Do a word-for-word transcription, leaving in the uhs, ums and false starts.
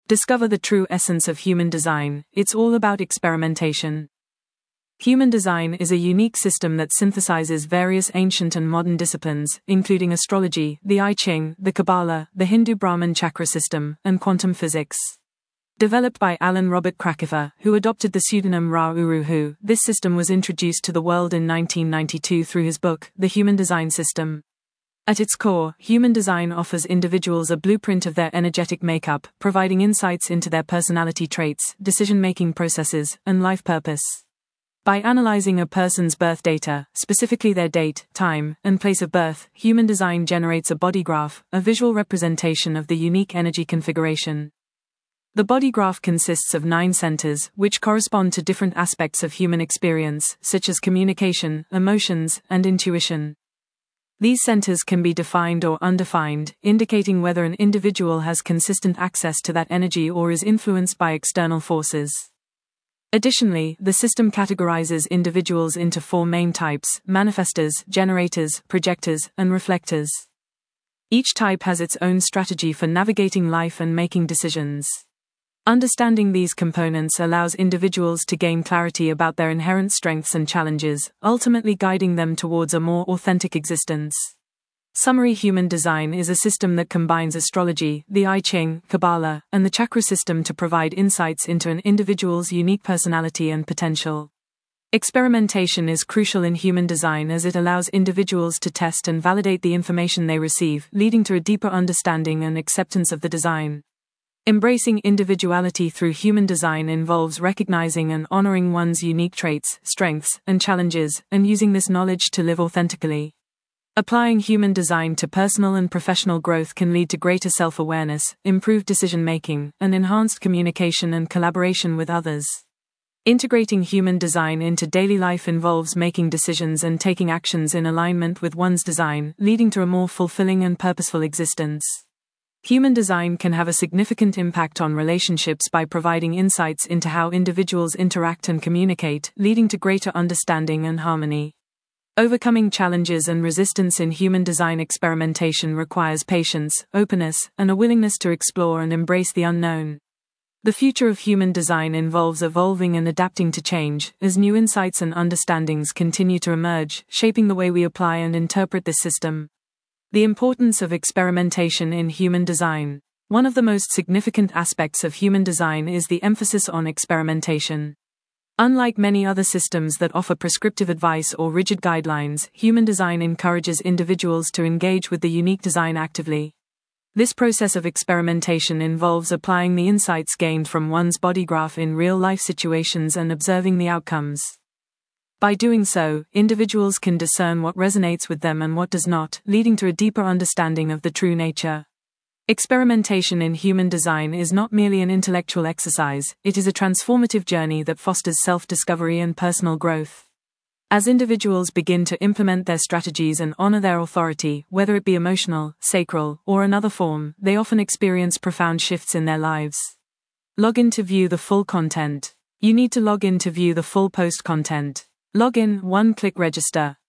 Discover the true essence of human design. It's all about experimentation. Human design is a unique system that synthesizes various ancient and modern disciplines, including astrology, the I Ching, the Kabbalah, the Hindu Brahman chakra system, and quantum physics. Developed by Alan Robert Krakauer, who adopted the pseudonym Ra Uru Hu, this system was introduced to the world in nineteen ninety-two through his book, The Human Design System. At its core, human design offers individuals a blueprint of their energetic makeup, providing insights into their personality traits, decision-making processes, and life purpose. By analyzing a person's birth data, specifically their date, time, and place of birth, human design generates a body graph, a visual representation of the unique energy configuration. The body graph consists of nine centers, which correspond to different aspects of human experience, such as communication, emotions, and intuition. These centers can be defined or undefined, indicating whether an individual has consistent access to that energy or is influenced by external forces. Additionally, the system categorizes individuals into four main types: manifestors, generators, projectors, and reflectors. Each type has its own strategy for navigating life and making decisions. Understanding these components allows individuals to gain clarity about their inherent strengths and challenges, ultimately guiding them towards a more authentic existence. Summary: Human design is a system that combines astrology, the I Ching, Kabbalah, and the chakra system to provide insights into an individual's unique personality and potential. Experimentation is crucial in human design as it allows individuals to test and validate the information they receive, leading to a deeper understanding and acceptance of the design. Embracing individuality through human design involves recognizing and honoring one's unique traits, strengths, and challenges, and using this knowledge to live authentically. Applying human design to personal and professional growth can lead to greater self-awareness, improved decision-making, and enhanced communication and collaboration with others. Integrating human design into daily life involves making decisions and taking actions in alignment with one's design, leading to a more fulfilling and purposeful existence. Human design can have a significant impact on relationships by providing insights into how individuals interact and communicate, leading to greater understanding and harmony. Overcoming challenges and resistance in human design experimentation requires patience, openness, and a willingness to explore and embrace the unknown. The future of human design involves evolving and adapting to change, as new insights and understandings continue to emerge, shaping the way we apply and interpret this system. The importance of experimentation in human design. One of the most significant aspects of human design is the emphasis on experimentation. Unlike many other systems that offer prescriptive advice or rigid guidelines, human design encourages individuals to engage with the unique design actively. This process of experimentation involves applying the insights gained from one's body graph in real-life situations and observing the outcomes. By doing so, individuals can discern what resonates with them and what does not, leading to a deeper understanding of the true nature. Experimentation in human design is not merely an intellectual exercise, it is a transformative journey that fosters self-discovery and personal growth. As individuals begin to implement their strategies and honor their authority, whether it be emotional, sacral, or another form, they often experience profound shifts in their lives. Log in to view the full content. You need to log in to view the full post content. Log in, one-click register.